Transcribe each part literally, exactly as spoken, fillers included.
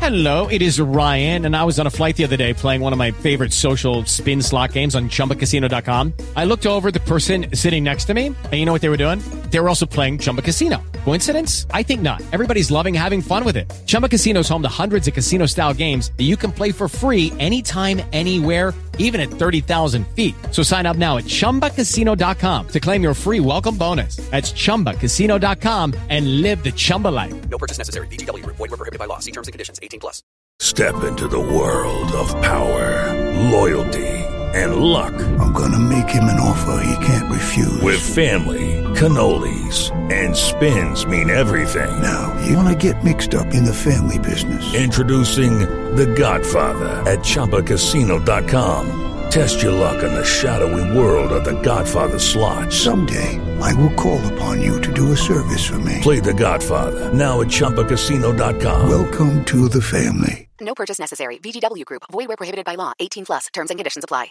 Hello, it is Ryan, and I was on a flight the other day playing one of my favorite social spin slot games on Chumba Casino dot com. I looked over at the person sitting next to me, and you know what they were doing? They were also playing Chumba Casino. Coincidence? I think not. Everybody's loving having fun with it. Chumba Casino is home to hundreds of casino-style games that you can play for free anytime, anywhere, even at thirty thousand feet. So sign up now at Chumba Casino dot com to claim your free welcome bonus. That's Chumba Casino dot com and live the Chumba life. No purchase necessary. V G W. Void where prohibited by law. See terms and conditions. eighteen plus. Step into the world of power, loyalty, and luck. I'm gonna make him an offer he can't refuse. With family, cannolis, and spins mean everything. Now, you wanna get mixed up in the family business. Introducing The Godfather at Chumba Casino dot com. Test your luck in the shadowy world of The Godfather slot. Someday, I will call upon you to do a service for me. Play The Godfather, now at Chumba Casino dot com. Welcome to the family. No purchase necessary. V G W Group. Void where prohibited by law. eighteen plus. Terms and conditions apply.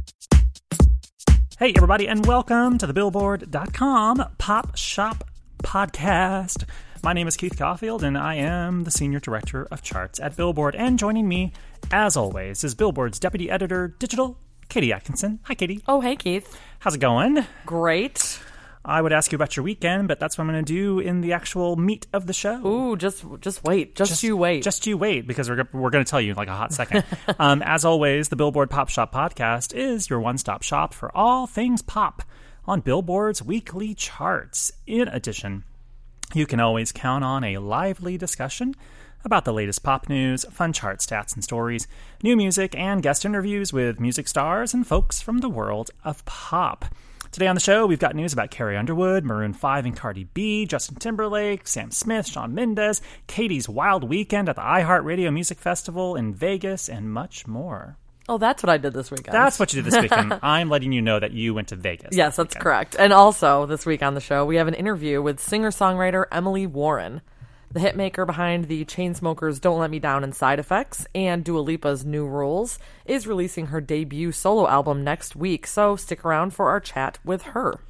Hey, everybody, and welcome to the Billboard dot com Pop Shop Podcast. My name is Keith Caulfield, and I am the Senior Director of Charts at Billboard. And joining me, as always, is Billboard's Deputy Editor, Digital, Katie Atkinson. Hi, Katie. Oh, hey, Keith. How's it going? Great. I would ask you about your weekend, but that's what I'm going to do in the actual meat of the show. Ooh, just just wait. Just, just you wait. Just you wait, because we're, we're going to tell you in like a hot second. um, as always, the Billboard Pop Shop Podcast is your one-stop shop for all things pop on Billboard's weekly charts. In addition, you can always count on a lively discussion about the latest pop news, fun chart stats and stories, new music, and guest interviews with music stars and folks from the world of pop. Today on the show, we've got news about Carrie Underwood, Maroon five and Cardi B, Justin Timberlake, Sam Smith, Shawn Mendes, Katie's wild weekend at the iHeartRadio Music Festival in Vegas, and much more. Oh, that's what I did this weekend. That's what you did this weekend. I'm letting you know that you went to Vegas. Yes, that's weekend. correct. And also, this week on the show, we have an interview with singer-songwriter Emily Warren. The hitmaker behind the Chainsmokers' Don't Let Me Down and Side Effects and Dua Lipa's New Rules is releasing her debut solo album next week, so stick around for our chat with her.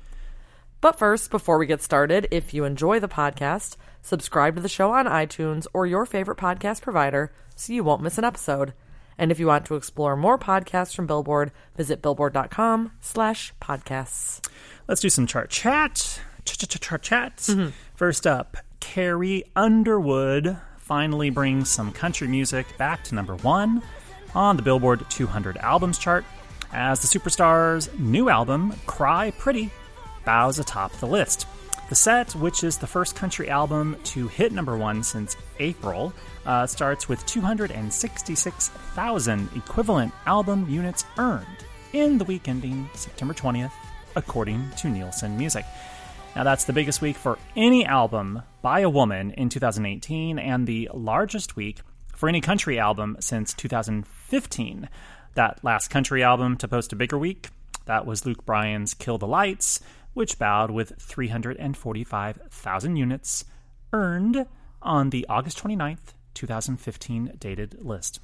But first, before we get started, if you enjoy the podcast, subscribe to the show on iTunes or your favorite podcast provider so you won't miss an episode. And if you want to explore more podcasts from Billboard, visit billboard dot com slash podcasts. Let's do some chart chat. Chart chats. Mm-hmm. First up, Carrie Underwood finally brings some country music back to number one on the Billboard two hundred albums chart as the superstar's new album, Cry Pretty, bows atop the list. The set, which is the first country album to hit number one since April, uh, starts with two hundred sixty-six thousand equivalent album units earned in the week ending September twentieth, according to Nielsen Music. Now, that's the biggest week for any album by a woman in two thousand eighteen and the largest week for any country album since two thousand fifteen. That last country album to post a bigger week, that was Luke Bryan's Kill the Lights, which bowed with three hundred forty-five thousand units earned on the August twenty-ninth, twenty fifteen dated list.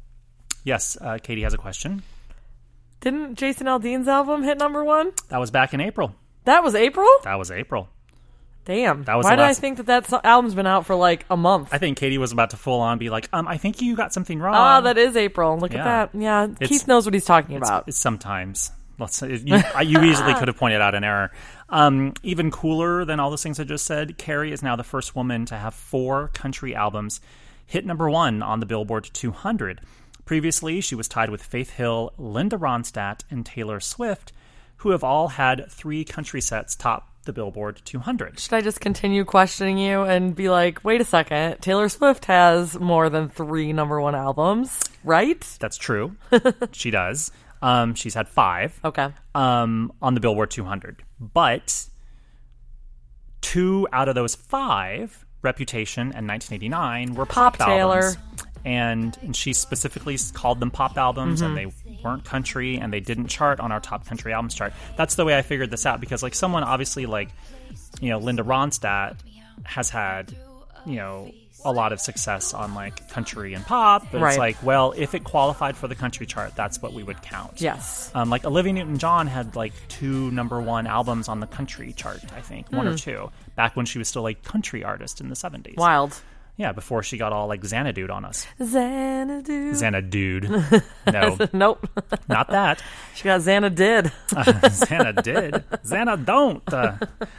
Yes, uh, Katie has a question. Didn't Jason Aldean's album hit number one? That was back in April. That was April? That was April. Damn. That was Why the did last... I think that that album's been out for like a month? I think Katie was about to full on be like, um, I think you got something wrong. Ah, that is April. Look yeah. at that. Yeah, it's, Keith knows what he's talking it's, about. It's sometimes. Let's say, you, you easily could have pointed out an error. Um, even cooler than all those things I just said, Carrie is now the first woman to have four country albums hit number one on the Billboard two hundred. Previously, she was tied with Faith Hill, Linda Ronstadt, and Taylor Swift, who have all had three country sets top the Billboard two hundred. Should I just continue questioning you and be like, wait a second, Taylor Swift has more than three number one albums, right? That's true. She does. Um, she's had five. Okay. Um, on the Billboard two hundred. But two out of those five, Reputation and nineteen eighty-nine, were pop, pop Taylor. albums. And, and she specifically called them pop albums, mm-hmm. and they weren't country, and they didn't chart on our top country albums chart. That's the way I figured this out, because like someone obviously like, you know, Linda Ronstadt has had, you know, a lot of success on like country and pop, but right. It's like, well, if it qualified for the country chart, that's what we would count. Yes. Um, like Olivia Newton-John had like two number one albums on the country chart, I think, one mm. or two, back when she was still a country artist in the seventies. Wild. Yeah, before she got all like Xanadu on us. Xanadu. Xanadu. No. Nope. Not that. She got Xana did. uh, Xana did. Xana don't. Uh,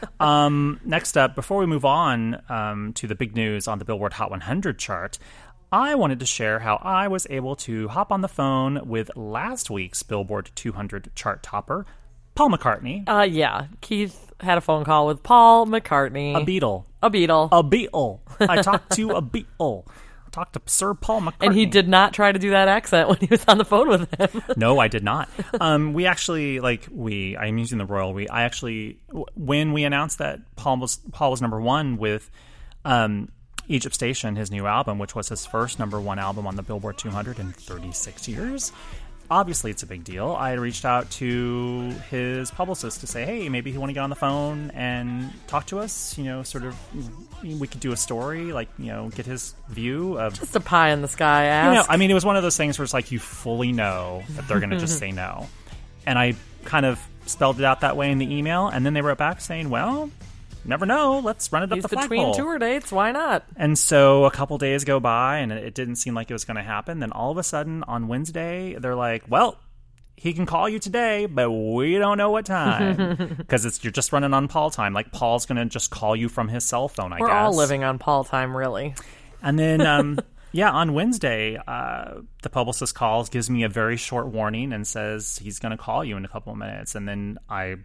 um, next up, before we move on um, to the big news on the Billboard Hot one hundred chart, I wanted to share how I was able to hop on the phone with last week's Billboard two hundred chart topper, Paul McCartney. Uh, yeah. Keith had a phone call with Paul McCartney. A Beatle. A Beatle. A Beatle. I talked to a Beatle. I talked to Sir Paul McCartney. And he did not try to do that accent when he was on the phone with him. No, I did not. Um, we actually, like, we, I'm using the royal we, I actually, when we announced that Paul was, Paul was number one with um, Egypt Station, his new album, which was his first number one album on the Billboard two hundred in thirty-six years, obviously it's a big deal. I had reached out to his publicist to say, hey, maybe he want to get on the phone and talk to us, you know, sort of, we could do a story, like, you know, get his view of... Just a pie in the sky ask. You know, I mean, it was one of those things where it's like you fully know that they're going to just say no. And I kind of spelled it out that way in the email, and then they wrote back saying, well... Never know. Let's run it up He's the between flagpole. tour dates. Why not? And so a couple days go by, and it didn't seem like it was going to happen. Then all of a sudden, on Wednesday, they're like, well, he can call you today, but we don't know what time. Because it's you're just running on Paul time. Like, Paul's going to just call you from his cell phone, I We're guess. all living on Paul time, really. And then, um, yeah, on Wednesday, uh, the publicist calls, gives me a very short warning, and says he's going to call you in a couple of minutes. And then I...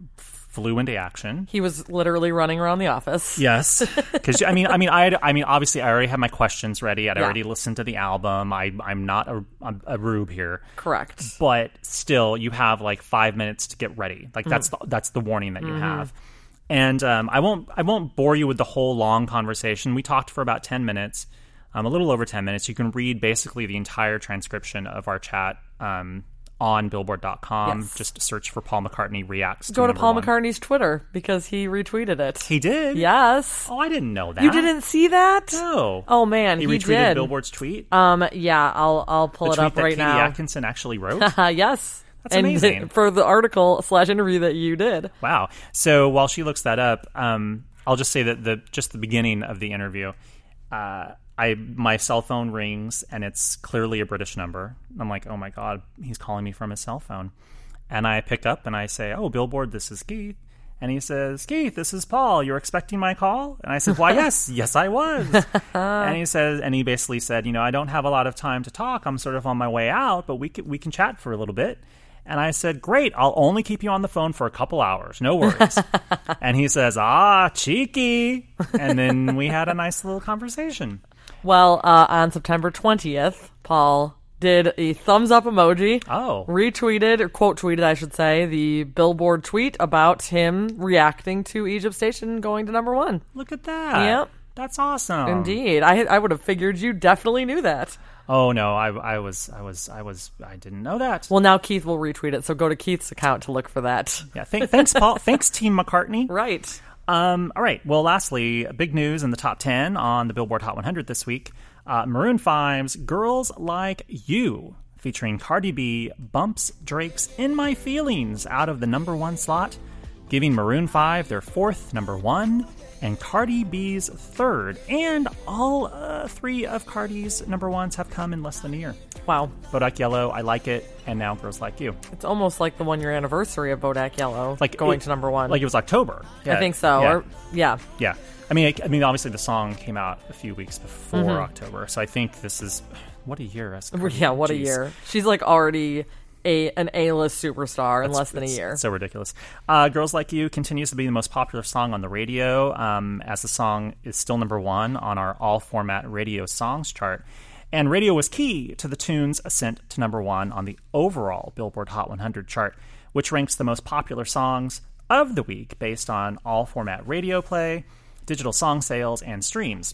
flew into action. He was literally running around the office. Yes, because I mean, I mean, I, had, I mean, obviously, I already had my questions ready. I'd Yeah. already listened to the album. I, I'm not a, a, a rube here, Correct. but still, you have like five minutes to get ready. Like that's Mm. the, that's the warning that you have. And um, I won't I won't bore you with the whole long conversation. We talked for about ten minutes, um, a little over ten minutes. You can read basically the entire transcription of our chat. Um, on billboard dot com. Yes. Just search for Paul McCartney Reacts. Go to number Paul one. McCartney's Twitter because he retweeted it. He did? Yes. Oh, I didn't know that. You didn't see that? No. Oh man, He he, retweeted did. Billboard's tweet? Um, yeah, I'll I'll pull the it tweet up that right Katie now. Atkinson actually wrote? Yes. That's and amazing. for the article slash interview that you did. Wow. So while she looks that up, um, I'll just say that the just the beginning of the interview, uh, I my cell phone rings and it's clearly a British number. I'm like, oh my God, he's calling me from his cell phone. And I pick up and I say, oh, Billboard, this is Keith. And he says, Keith, this is Paul. You're expecting my call? And I said, why, yes, yes, I was. And he says, and he basically said, you know, I don't have a lot of time to talk. I'm sort of on my way out, but we can, we can chat for a little bit. And I said, great, I'll only keep you on the phone for a couple hours. No worries. And he says, ah, cheeky. And then we had a nice little conversation. Well, uh, on September twentieth, Paul did a thumbs up emoji. Oh. Retweeted, or quote tweeted, I should say, the Billboard tweet about him reacting to Egypt Station going to number one. Look at that. Yep. That's awesome. Indeed. I I would have figured you definitely knew that. Oh no, I, I was I was I was I didn't know that. Well, now Keith will retweet it, so go to Keith's account to look for that. Yeah, th- thanks, Paul. Thanks, Team McCartney. Right. Um, all right. Well, lastly, big news in the top ten on the Billboard Hot one hundred this week. Uh, Maroon five's Girls Like You, featuring Cardi B, bumps Drake's In My Feelings out of the number one slot, giving Maroon five their fourth number one, and Cardi B's third. And all uh, three of Cardi's number ones have come in less than a year. Wow. Bodak Yellow, I Like It, and now Girls Like You. It's almost like the one year anniversary of Bodak Yellow Like going it- to number one. Like it was October. I think so. Yeah. Or, yeah. Yeah. I mean, I, I mean, obviously the song came out a few weeks before Mhm. October, so I think this is what a year. As Yeah, what a Jeez. year. She's like already a an A-list superstar in That's- less than a it's year. So ridiculous. Uh, Girls Like You continues to be the most popular song on the radio, um, as the song is still number one on our all-format radio songs chart. And radio was key to the tune's ascent to number one on the overall Billboard Hot one hundred chart, which ranks the most popular songs of the week based on all-format radio play, digital song sales, and streams.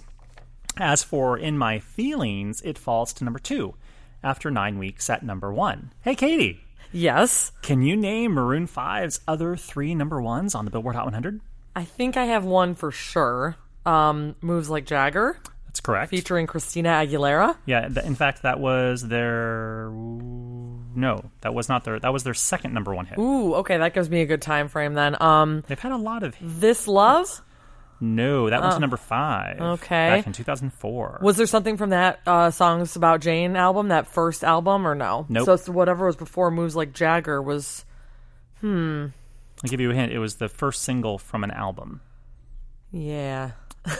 As for In My Feelings, it falls to number two after nine weeks at number one. Hey, Katie. Yes. Can you name Maroon five's other three number ones on the Billboard Hot one hundred? I think I have one for sure. Um, Moves Like Jagger. That's correct. Featuring Christina Aguilera. Yeah, th- in fact, that was their... No, that was not their... That was their second number one hit. Ooh, okay, that gives me a good time frame then. Um, They've had a lot of... This Love? No, that went Oh. to number five. Okay. Back in two thousand four. Was there something from that uh, Songs About Jane album, that first album, or no? Nope. So it's whatever was before Moves Like Jagger was... Hmm. I'll give you a hint. It was the first single from an album. Yeah.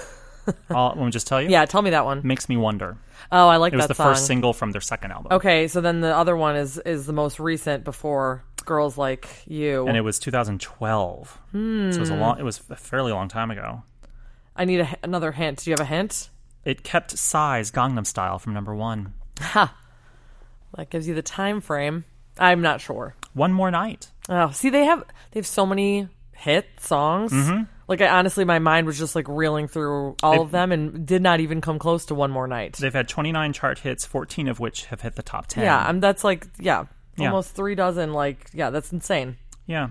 I'll, want me to just tell you? Yeah, tell me that one. Makes Me Wonder. Oh, I like It was that the song. first single from their second album. Okay, so then the other one is is the most recent before Girls Like You. And it was two thousand twelve. Hmm. So it was a long. It was a fairly long time ago. I need a, another hint. Do you have a hint? It kept Psy's Gangnam Style from number one. Ha! That gives you the time frame. I'm not sure. One More Night. Oh, see, they have they have so many hit songs. Mm-hmm. Like, I honestly, my mind was just like reeling through all They- of them and did not even come close to One More Night. They've had twenty-nine chart hits, fourteen of which have hit the top ten. Yeah, I'm, that's like, yeah, Yeah. almost three dozen. Like, yeah, that's insane. Yeah.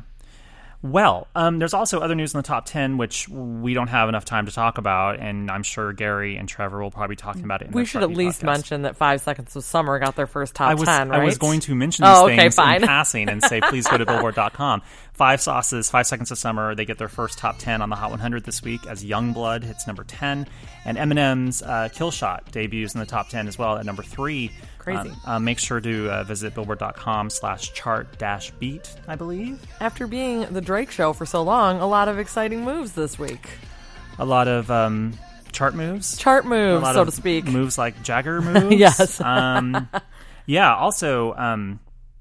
Well, um, there's also other news in the top ten, which we don't have enough time to talk about, and I'm sure Gary and Trevor will probably be talking about it in We their should at Sharpie least podcast. mention that Five Seconds of Summer got their first top I was, ten, right? I was going to mention these Oh, okay, things fine. in passing and say, please go to billboard dot com. Five Sauces, Five Seconds of Summer, they get their first top ten on the Hot one hundred this week as Youngblood hits number ten. And Eminem's uh, Kill Shot debuts in the top ten as well at number three. Crazy. Uh, uh, make sure to uh, visit billboard dot com slash chart dash beat, I believe. After being the Drake show for so long, a lot of exciting moves this week. A lot of um, chart moves. Chart A moves, lot so of to speak. Moves like Jagger moves. Yes. um, yeah, also, um,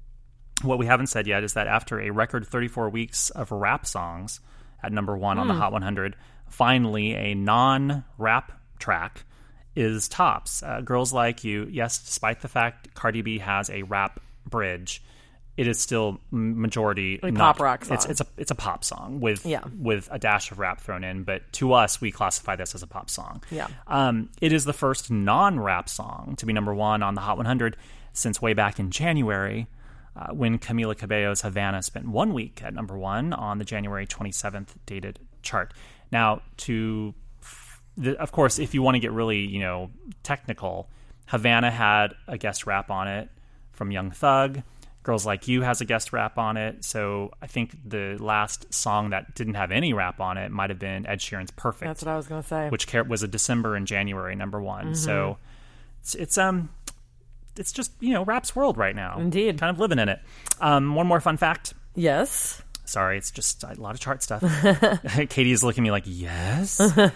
what we haven't said yet is that after a record thirty-four weeks of rap songs at number one on the Hot one hundred, finally a non-rap track is tops. Uh, Girls Like You, yes, despite the fact Cardi B has a rap bridge, it is still majority A not, pop rock song. It's, it's a it's a pop song with Yeah. with a dash of rap thrown in, but to us we classify this as a pop song. Yeah. Um, it is the first non-rap song to be number one on the Hot one hundred since way back in January, uh, when Camila Cabello's Havana spent one week at number one on the January twenty-seventh dated chart. Now, to the, of course, if you want to get really, you know, technical, Havana had a guest rap on it from Young Thug. Girls Like You has a guest rap on it. So I think the last song that didn't have any rap on it might have been Ed Sheeran's Perfect. That's what I was going to say. Which car- was a December and January number one. Mm-hmm. So it's, it's um it's just, you know, rap's world right now. Indeed. Kind of living in it. Um, one more fun fact. Yes. Sorry, it's just a lot of chart stuff. Katie is looking at me like, yes.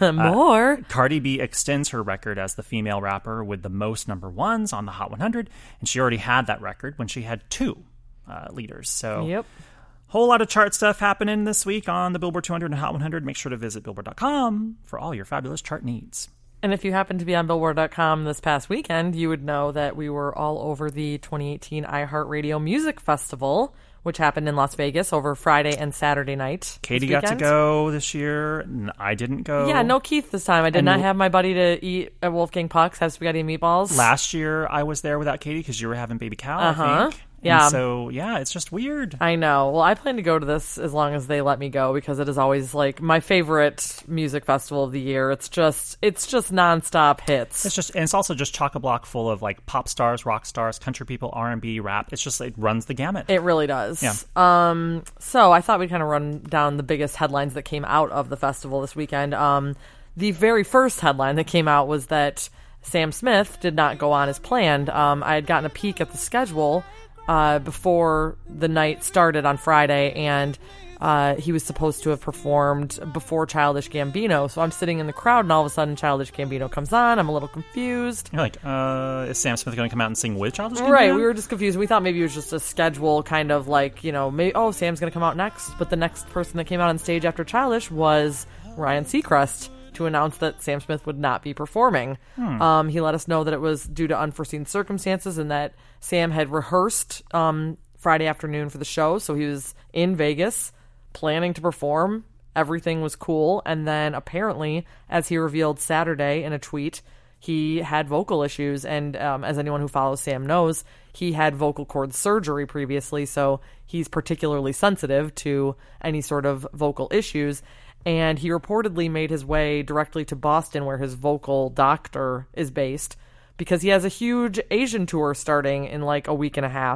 More. Cardi B extends her record as the female rapper with the most number ones on the Hot one hundred, and she already had that record when she had two uh, leaders. So, Yep. whole lot of chart stuff happening this week on the Billboard two hundred and Hot one hundred. Make sure to visit billboard dot com for all your fabulous chart needs. And if you happen to be on billboard dot com this past weekend, you would know that we were all over the twenty eighteen iHeartRadio Music Festival, which happened in Las Vegas over Friday and Saturday night. Katie this got to weekend. go this year. and I didn't go. Yeah, no Keith this time. I did And not l- have my buddy to eat at Wolfgang Puck's, have spaghetti and meatballs. Last year I was there without Katie because you were having baby cow, Uh-huh. I think. Yeah. And so, yeah, it's just weird. I know. Well, I plan to go to this as long as they let me go because it is always like my favorite music festival of the year. It's just it's just nonstop hits. It's just, and it's also just chock-a-block full of like pop stars, rock stars, country people, R and B, rap. It's just, it runs the gamut. It really does. Yeah. Um, so I thought we'd kind of run down the biggest headlines that came out of the festival this weekend. Um, the very first headline that came out was that Sam Smith did not go on as planned. Um, I had gotten a peek at the schedule uh, before the night started on Friday, and uh, he was supposed to have performed before Childish Gambino. So I'm sitting in the crowd, and all of a sudden Childish Gambino comes on. I'm a little confused. You're like, uh, is Sam Smith going to come out and sing with Childish Gambino? Right, we were just confused. We thought maybe it was just a schedule kind of like, you know, maybe, oh, Sam's going to come out next. But the next person that came out on stage after Childish was Ryan Seacrest to announce that Sam Smith would not be performing. Hmm. Um, he let us know that it was due to unforeseen circumstances and that Sam had rehearsed um, Friday afternoon for the show. So he was in Vegas planning to perform. Everything was cool. And then apparently, as he revealed Saturday in a tweet, he had vocal issues. And um, as anyone who follows Sam knows, he had vocal cord surgery previously. So he's particularly sensitive to any sort of vocal issues. And he reportedly made his way directly to Boston, where his vocal doctor is based, because he has a huge Asian tour starting in like a week and a half.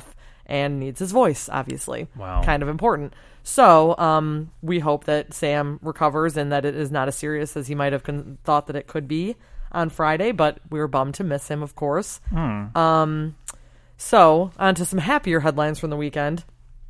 and needs his voice, obviously. Wow. Kind of important. So um, we hope that Sam recovers and that it is not as serious as he might have con- thought that it could be on Friday, but we were bummed to miss him, of course. Hmm. Um, so, on to some happier headlines from the weekend.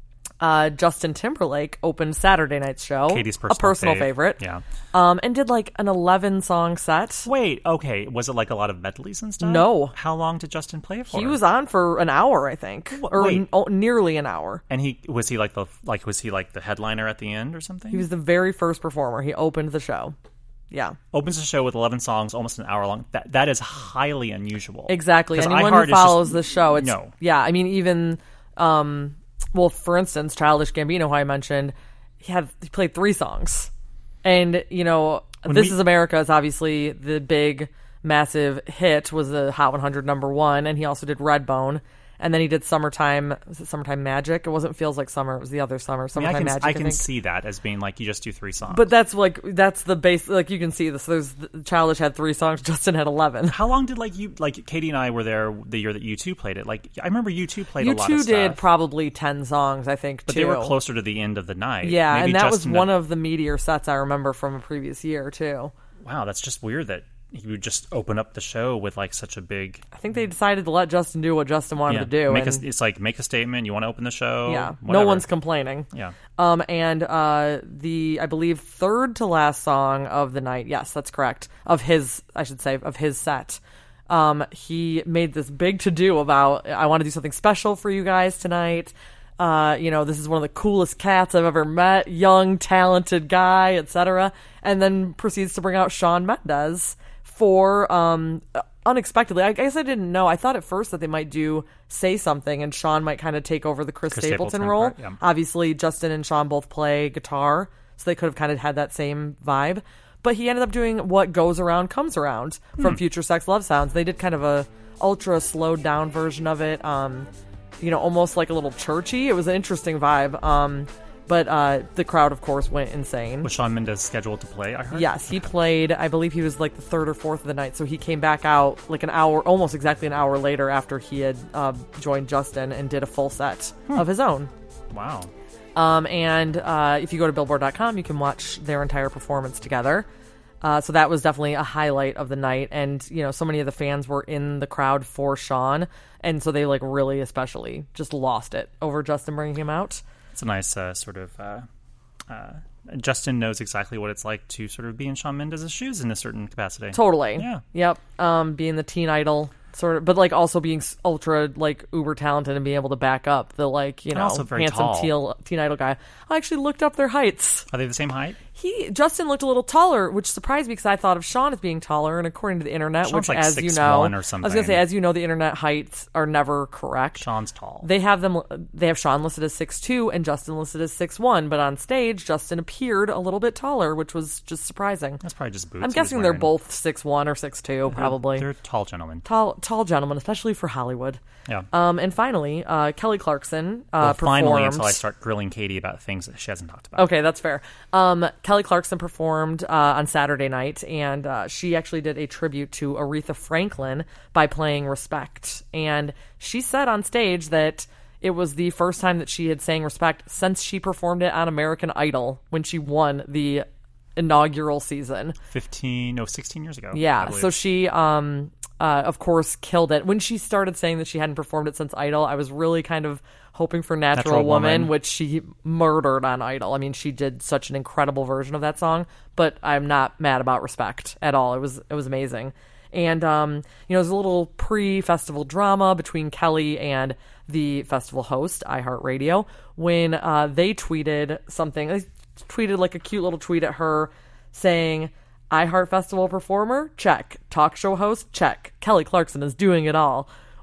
Uh, Justin Timberlake opened Saturday night's show, Katie's personal a personal fave. favorite, Yeah. um, and did like an eleven-song set. Wait, okay. Was it like a lot of medleys and stuff? No. How long did Justin play for? He was on for an hour, I think, Wh- or wait. n- oh, nearly an hour. And he was he like the like was he like the headliner at the end or something? He was the very first performer. He opened the show. Yeah, Opens the show with eleven songs, almost an hour long. That that is highly unusual. exactly. 'Cause Anyone iHeart who is just- follows the show, it's no. yeah. I mean, even um, well, for instance, Childish Gambino, who I mentioned, he had he played three songs, and you know, When This we- Is America is obviously the big, massive hit. Was the Hot one hundred number one, and he also did Redbone. And then he did Summertime, was it Summertime Magic? It wasn't Feels Like Summer, it was the other summer, I, mean, Summertime I can, Magic, I I can think. see that as being like you just do three songs. But that's like, that's the base, like you can see this. There's, Childish had three songs, Justin had eleven. how long did like you like Katie and I were there the year that U two played it? Like I remember U two played You a lot two of stuff, did probably ten songs, I think, but too. they were closer to the end of the night. Yeah, Maybe and that Justin was one of the meatier sets I remember from a previous year, too. Wow, that's just weird that he would just open up the show with like such a big. I think they decided to let Justin do what Justin wanted Yeah, to do. make and, a, it's like make a statement. You want to open the show? yeah, no whatever. one's complaining. Yeah. Um, and uh, the, I believe, third to last song of the night, yes, that's correct, of his, I should say, of his set, um, he made this big to-do about, I want to do something special for you guys tonight. Uh, you know, this is one of the coolest cats I've ever met, young, talented guy, et cetera. And then proceeds to bring out Shawn Mendes for, um, unexpectedly, I guess I didn't know. I thought at first that they might do Say Something and Shawn might kind of take over the Chris, Chris Stapleton, Stapleton role. part, yeah. Obviously, Justin and Shawn both play guitar, so they could have kind of had that same vibe. But he ended up doing What Goes Around Comes Around from Hmm. Future Sex Love Sounds. They did kind of a ultra slowed down version of it. Um, you know, almost like a little churchy. It was an interesting vibe. Um, but uh, the crowd, of course, went insane. Was Shawn Mendes scheduled to play? I heard. Yes, he played, I believe he was like the third or fourth of the night, so he came back out like an hour, almost exactly an hour later after he had uh, joined Justin and did a full set of his own. Wow. Um, and uh, if you go to billboard dot com, you can watch their entire performance together. Uh, so that was definitely a highlight of the night. And, you know, so many of the fans were in the crowd for Shawn, and so they like really especially just lost it over Justin bringing him out. It's a nice uh, sort of. Uh, uh, Justin knows exactly what it's like to sort of be in Shawn Mendes' shoes in a certain capacity. Totally. Yeah. Yep. Um, being the teen idol sort of, but like also being s- ultra like uber talented and being able to back up the like you And know also very handsome tall. teen, teen idol guy. I actually looked up their heights. Are they the same height? He Justin looked a little taller, which surprised me because I thought of Shawn as being taller, and according to the internet, Shawn's which like as you six know, one or I was something. gonna say, as you know, the internet heights are never correct. Shawn's tall. They have them. They have Shawn listed as six two and Justin listed as six one, but on stage, Justin appeared a little bit taller, which was just surprising. That's probably just boots. I'm he was guessing they're wearing. both six one or six two, probably. They're tall gentlemen. Tall, tall gentlemen, especially for Hollywood. Yeah. Um, and finally, uh, Kelly Clarkson uh, well, performed. finally, until I start grilling Katie about things that she hasn't talked about. Okay, that's fair. Um, Kelly Clarkson performed uh, on Saturday night, and uh, she actually did a tribute to Aretha Franklin by playing Respect. And she said on stage that it was the first time that she had sang Respect since she performed it on American Idol when she won the inaugural season. Fifteen, no, sixteen years ago. I Yeah, believe. so she, um, uh, of course, killed it. When she started saying that she hadn't performed it since Idol, I was really kind of hoping for Natural, Natural Woman, Woman. which she murdered on Idol. I mean, she did such an incredible version of that song, but I'm not mad about Respect at all. It was it was amazing. And, um, you know, there's a little pre-festival drama between Kelly and the festival host, iHeartRadio, when uh, they tweeted something. They tweeted like a cute little tweet at her saying, iHeart Festival performer? Check. Talk show host? Check. Kelly Clarkson is doing it all.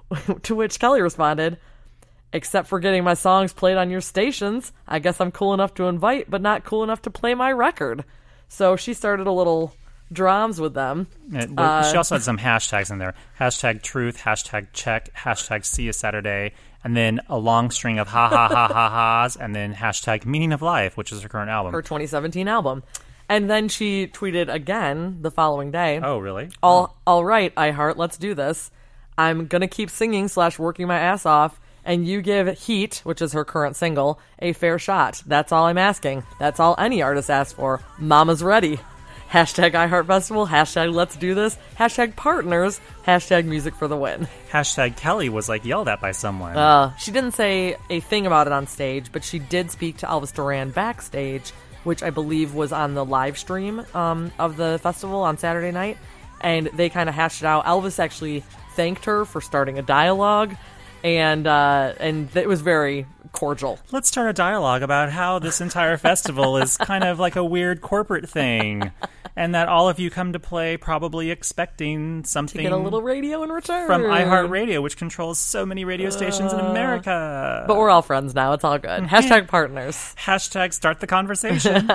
To which Kelly responded, except for getting my songs played on your stations, I guess I'm cool enough to invite, but not cool enough to play my record. So she started a little drums with them. It- Uh, she also had some hashtags in there. Hashtag truth, hashtag check, hashtag see you Saturday, and then a long string of ha ha ha ha ha's, and then hashtag meaning of life, which is her current album. Her twenty seventeen album. And then she tweeted again the following day. Oh, really? All, all right, iHeart, let's do this. I'm going to keep singing slash working my ass off, and you give Heat, which is her current single, a fair shot. That's all I'm asking. That's all any artist asks for. Mama's ready. Hashtag iHeartFestival, hashtag let's do this, hashtag partners, hashtag music for the win. Hashtag Kelly was like yelled at by someone. Uh, she didn't say a thing about it on stage, but she did speak to Elvis Duran backstage, which I believe was on the live stream um, of the festival on Saturday night. And they kind of hashed it out. Elvis actually thanked her for starting a dialogue, and uh, and it was very cordial. Let's start a dialogue about how this entire festival is kind of like a weird corporate thing, and that all of you come to play probably expecting something To get a little radio in return. from iHeartRadio, which controls so many radio stations in America. But we're all friends now. It's all good. Hashtag partners. Hashtag start the conversation.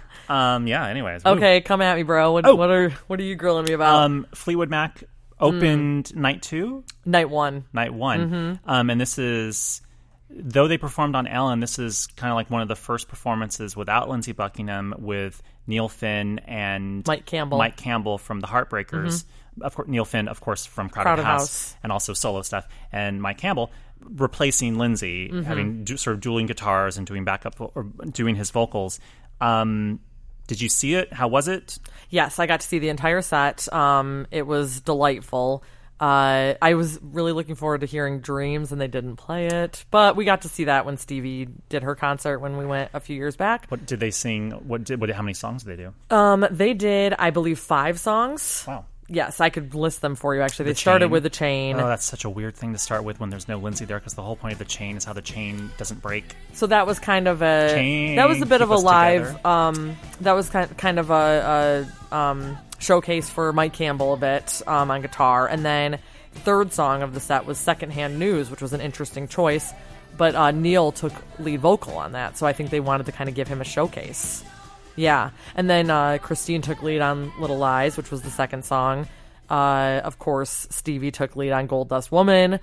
um, yeah, anyways. Okay, come at me, bro. What, Oh. what are what are you grilling me about? Um, Fleetwood Mac opened Mm. night two? Night one. Night one. Mm-hmm. Um, and this is, though they performed on Ellen, this is kind of like one of the first performances without Lindsey Buckingham, with Neil Finn and Mike Campbell. Mike Campbell from the Heartbreakers. Of course, Neil Finn, of course, from Crowded, Crowded House, House. and also solo stuff. And Mike Campbell replacing Lindsey, Mm-hmm. having du- sort of dueling guitars and doing backup vo- or doing his vocals. Um, did you see it? How was it? Yes, I got to see the entire set. Um, it was delightful. Uh, I was really looking forward to hearing Dreams, and they didn't play it. But we got to see that when Stevie did her concert when we went a few years back. What did they sing? What did? What? How many songs did they do? Um, they did, I believe, five songs. Wow. Yes, I could list them for you, actually. They The started Chain. with The Chain. Oh, that's such a weird thing to start with when there's no Lindsay there, because the whole point of the chain is how the chain doesn't break. So that was kind of a Chain, that was a bit keep of a us live together. um that was kind kind of a, a um showcase for Mike Campbell a bit um on guitar, and then third song of the set was Secondhand News, which was an interesting choice, but uh, Neil took lead vocal on that, so I think they wanted to kind of give him a showcase. Yeah, and then uh, Christine took lead on Little Lies, which was the second song. Uh, of course, Stevie took lead on Gold Dust Woman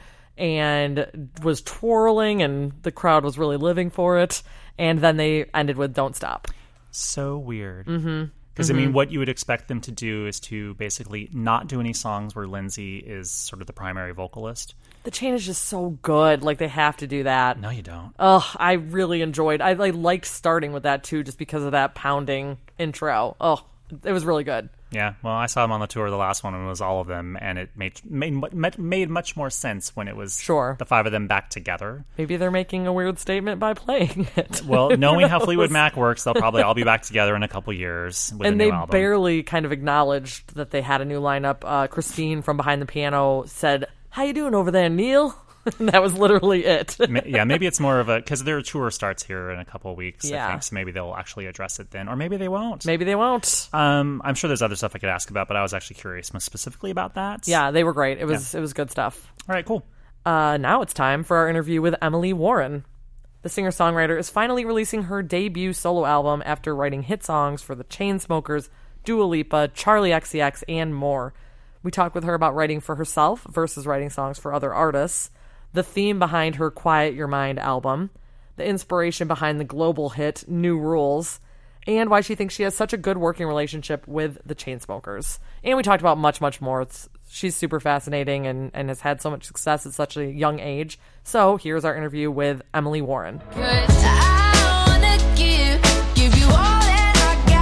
and was twirling, and the crowd was really living for it. And then they ended with Don't Stop. So weird. Mm-hmm. Because, I mean, what you would expect them to do is to basically not do any songs where Lindsay is sort of the primary vocalist. The Chain is just so good. Like, they have to do that. No, you don't. Ugh, I really enjoyed I, I liked starting with that, too, just because of that pounding intro. Oh, it was really good. Yeah, well, I saw them on the tour, the last one, and it was all of them, and it made made, made much more sense when it was Sure. the five of them back together. Maybe they're making a weird statement by playing it. Well, knowing how Who Fleetwood knows? Mac works, they'll probably all be back together in a couple years with a And new they album. barely kind of acknowledged that they had a new lineup. Uh, Christine from behind the piano said, "How you doing over there, Neil?" And that was literally it. Ma- yeah, maybe it's more of a, because their tour starts here in a couple of weeks, Yeah. I think, so maybe they'll actually address it then, or maybe they won't. Maybe they won't. Um, I'm sure there's other stuff I could ask about, but I was actually curious most specifically about that. Yeah, they were great. It was it was good stuff. All right, cool. Uh, now it's time for our interview with Emily Warren. The singer-songwriter is finally releasing her debut solo album after writing hit songs for the Chainsmokers, Dua Lipa, Charli X C X, and more. We talk with her about writing for herself versus writing songs for other artists, the theme behind her Quiet Your Mind album, the inspiration behind the global hit New Rules, and why she thinks she has such a good working relationship with the Chainsmokers. And we talked about much, much more. It's, she's super fascinating and, and has had so much success at such a young age. So here's our interview with Emily Warren. I wanna give, give you all that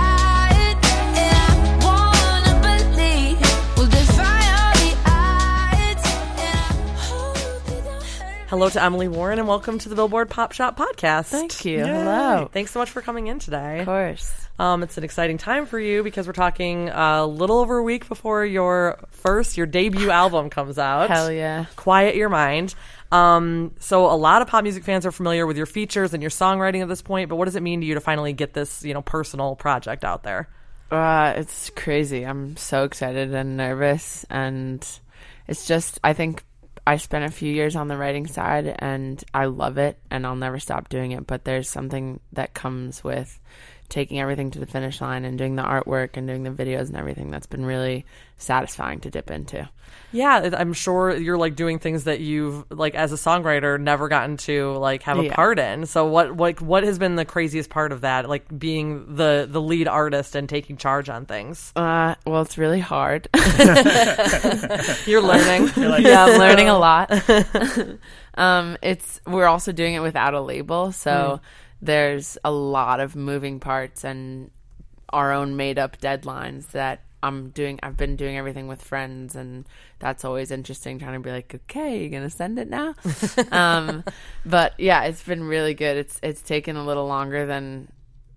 I got, and I wanna believe we'll defy all the odds, and I hope it don't hurt. Hello to Emily Warren, and welcome to the Billboard Pop Shop Podcast. Thank you. Yay. Hello. Thanks so much for coming in today. Of course. Um, it's an exciting time for you because we're talking a little over a week before your first, your debut album comes out. Hell yeah. Quiet Your Mind. Um, so a lot of pop music fans are familiar with your features and your songwriting at this point, but what does it mean to you to finally get this, you know, personal project out there? Uh, it's crazy. I'm so excited and nervous, and it's just, I think I spent a few years on the writing side, and I love it, and I'll never stop doing it, but there's something that comes with taking everything to the finish line and doing the artwork and doing the videos and everything, that's been really satisfying to dip into. Yeah, I'm sure you're like doing things that you've like as a songwriter never gotten to like have a Yeah. part in. So what what what has been the craziest part of that? Like being the the lead artist and taking charge on things. Uh, well, it's really hard. You're learning. Yeah, I'm learning a lot. um, it's we're also doing it without a label, so Mm. there's a lot of moving parts and our own made up deadlines that I'm doing. I've been doing everything with friends, and that's always interesting. Trying to be like, okay, you gonna send it now? um, but yeah, it's been really good. It's it's taken a little longer than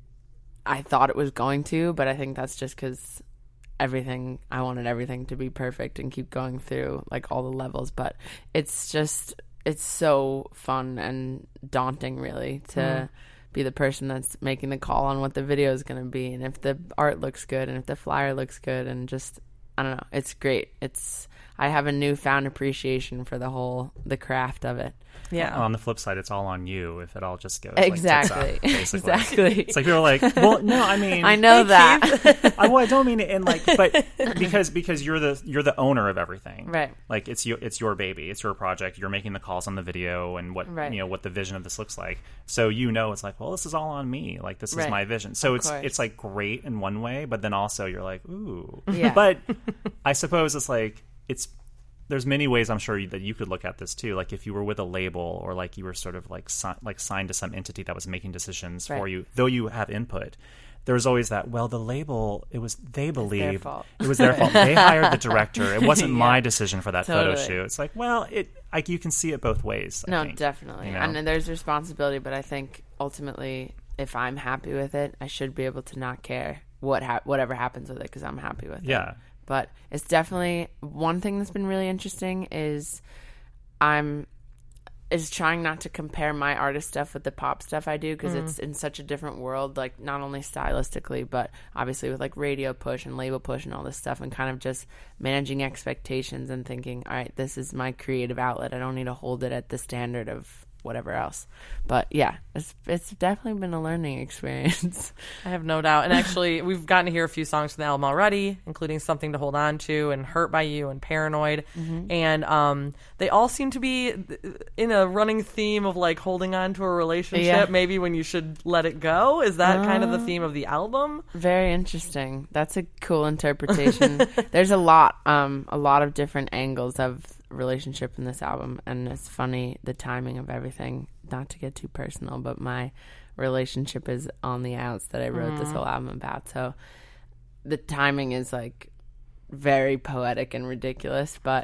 I thought it was going to, but I think that's just because everything I wanted everything to be perfect and keep going through like all the levels. But it's just it's so fun and daunting, really, to. Mm. be the person that's making the call on what the video is going to be and if the art looks good and if the flyer looks good, and just I don't know, it's great. It's I have a newfound appreciation for the whole the craft of it. Yeah. On the flip side, it's all on you if it all just goes exactly. Like tits up, exactly. It's like people are like, well, no, I mean, I know that. I, well, I don't mean it in like, but because because you're the you're the owner of everything, right? Like it's your it's your baby, it's your project. You're making the calls on the video and what right. you know what the vision of this looks like. So you know, it's like, well, this is all on me. Like this right. is my vision. So of it's course. it's like great in one way, but then also you're like, ooh, yeah. But I suppose it's like it's. There's many ways I'm sure you, that you could look at this too. Like if you were with a label or like you were sort of like si- like signed to some entity that was making decisions right. for you, though you have input. There's always that. Well, the label, it was they believe it was their fault. They hired the director. It wasn't yeah. my decision for that totally. photo shoot. It's like, well, it like you can see it both ways. I no, think, definitely, you know? and, and there's responsibility. But I think ultimately, if I'm happy with it, I should be able to not care what ha- whatever happens with it because I'm happy with yeah. it. But it's definitely one thing that's been really interesting is I'm is trying not to compare my artist stuff with the pop stuff I do because mm. it's in such a different world, like not only stylistically, but obviously with like radio push and label push and all this stuff, and kind of just managing expectations and thinking, all right, this is my creative outlet. I don't need to hold it at the standard of whatever else. But yeah, it's it's definitely been a learning experience. I have no doubt. And actually, we've gotten to hear a few songs from the album already, including Something to Hold On To and Hurt by You and Paranoid. Mm-hmm. And um, they all seem to be in a running theme of like holding on to a relationship, yeah. maybe when you should let it go. Is that uh, kind of the theme of the album? Very interesting. That's a cool interpretation. There's a lot, um, a lot of different angles of relationship in this album, and it's funny the timing of everything. Not to get too personal, but my relationship is on the outs that I wrote mm. this whole album about, so the timing is like very poetic and ridiculous, but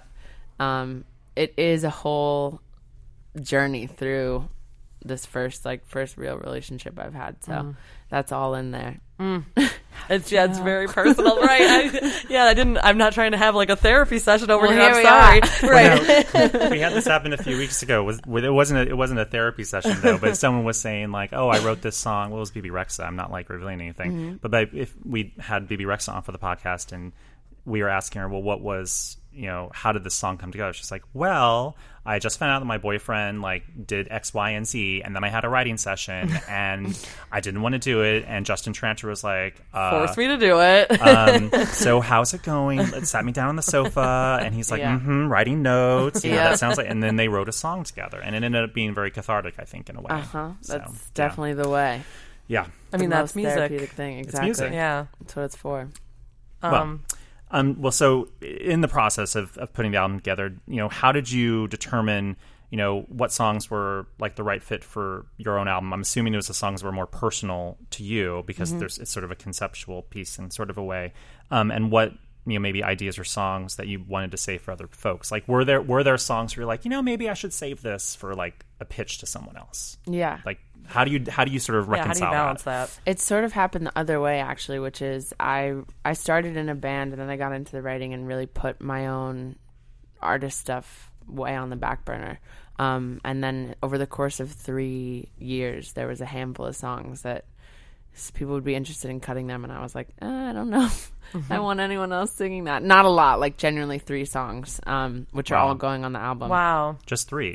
um it is a whole journey through this first like first real relationship I've had, so mm. that's all in there. mm. It's yeah, it's very personal, right? I, yeah, I didn't. I'm not trying to have like a therapy session over well, here. here I'm we sorry. Right? Well, no, we had this happen a few weeks ago. It, was, it wasn't a, it wasn't a therapy session though, but someone was saying like, "Oh, I wrote this song." Well, it was B B Rexa. I'm not like revealing anything, mm-hmm. but, but if we had B B Rexa on for the podcast and we were asking her, well, what was, you know, how did this song come together? She's like, well, I just found out that my boyfriend like did X, Y, and Z, and then I had a writing session, and I didn't want to do it, and Justin Tranter was like, uh, force me to do it. um, so how's it going? It sat me down on the sofa, and he's like, yeah. mm-hmm, writing notes. You know, yeah. that sounds like, and then they wrote a song together, and it ended up being very cathartic, I think, in a way. Uh huh. So, That's definitely yeah. the way. Yeah. I mean, the that's most music. therapeutic thing. Exactly. It's music. Yeah. That's what it's for. Um. Well, Um, well, so in the process of, of putting the album together, you know, how did you determine, you know, what songs were like the right fit for your own album? I'm assuming it was the songs that were more personal to you because mm-hmm. there's it's sort of a conceptual piece in sort of a way. Um, and what, you know, maybe ideas or songs that you wanted to save for other folks? Like, were there were there songs where you're like, you know, maybe I should save this for like a pitch to someone else? Yeah. Like, how do you how do you sort of reconcile yeah, how do you balance that? that? It sort of happened the other way, actually, which is I I started in a band and then I got into the writing and really put my own artist stuff way on the back burner. Um, and then over the course of three years, there was a handful of songs that people would be interested in cutting them, and I was like, uh, I don't know. Mm-hmm. I want anyone else singing that. Not a lot, like genuinely three songs, um, which are wow. all going on the album. Wow. Just three.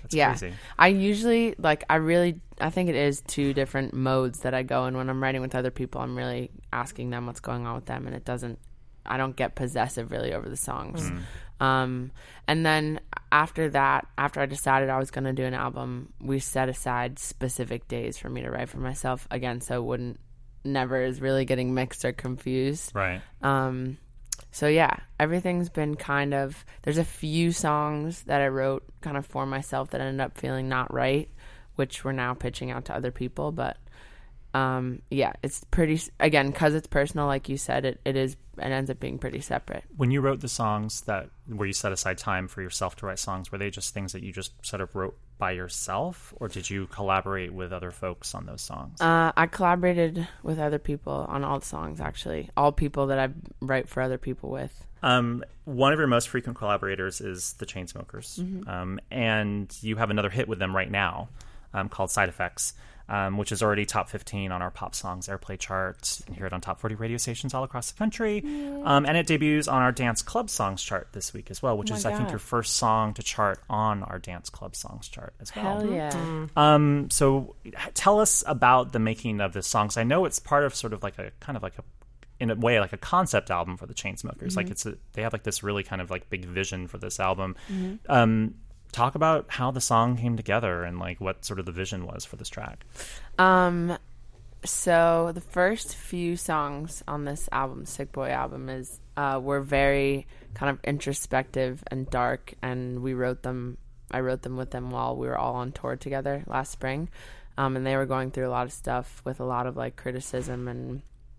That's yeah. crazy. I usually, like, I really, I think it is two different modes that I go in. When I'm writing with other people, I'm really asking them what's going on with them, and it doesn't, I don't get possessive really over the songs. Mm. Um, and then after that, after I decided I was going to do an album, we set aside specific days for me to write for myself again, so it wouldn't, never is really getting mixed or confused. Right. Um, so yeah, everything's been kind of, there's a few songs that I wrote kind of for myself that ended up feeling not right, which we're now pitching out to other people. But um, yeah, it's pretty, again, because it's personal, like you said, it, it is, it ends up being pretty separate. When you wrote the songs that where you set aside time for yourself to write songs, were they just things that you just sort of wrote by yourself, or did you collaborate with other folks on those songs? Uh, I collaborated with other people on all the songs, actually. All people that I write for other people with. Um, one of your most frequent collaborators is the Chainsmokers. Mm-hmm. Um, and you have another hit with them right now um, called Side Effects, um, which is already top fifteen on our Pop Songs Airplay chart. You can hear it on top forty radio stations all across the country. Um, and it debuts on our Dance Club Songs chart this week as well, which Oh my is, I think, God. your first song to chart on our Dance Club Songs chart as well. Hell yeah. Um, so tell us about the making of this song. 'Cause I know it's part of sort of like a kind of like a, in a way, like a concept album for the Chainsmokers. Mm-hmm. Like it's a, they have like this really kind of like big vision for this album. Mm-hmm. Um, talk about how the song came together and like what sort of the vision was for this track. Um, so the first few songs on this album, Sick Boy album, is uh, were very kind of introspective and dark, and we wrote them. I wrote them with them while we were all on tour together last spring, um, and they were going through a lot of stuff with a lot of like criticism and